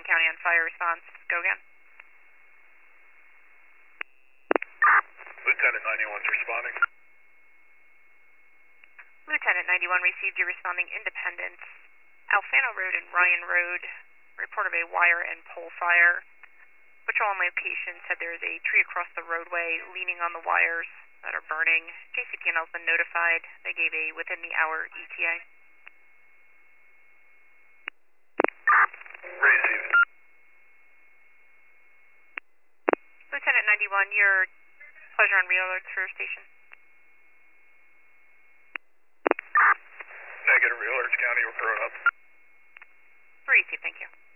County on fire response. Go again. Lieutenant 91's responding. Lieutenant 91 received your responding Independence. Alfano Road and Ryan Road. Report of a wire and pole fire. Patrol on location said there is a tree across the roadway leaning on the wires that are burning. JCP&L has been notified. They gave a within the hour ETA. Received. Lieutenant 91, your pleasure on real alerts for your station. Negative, real alerts county, we're growing up. Received, thank you.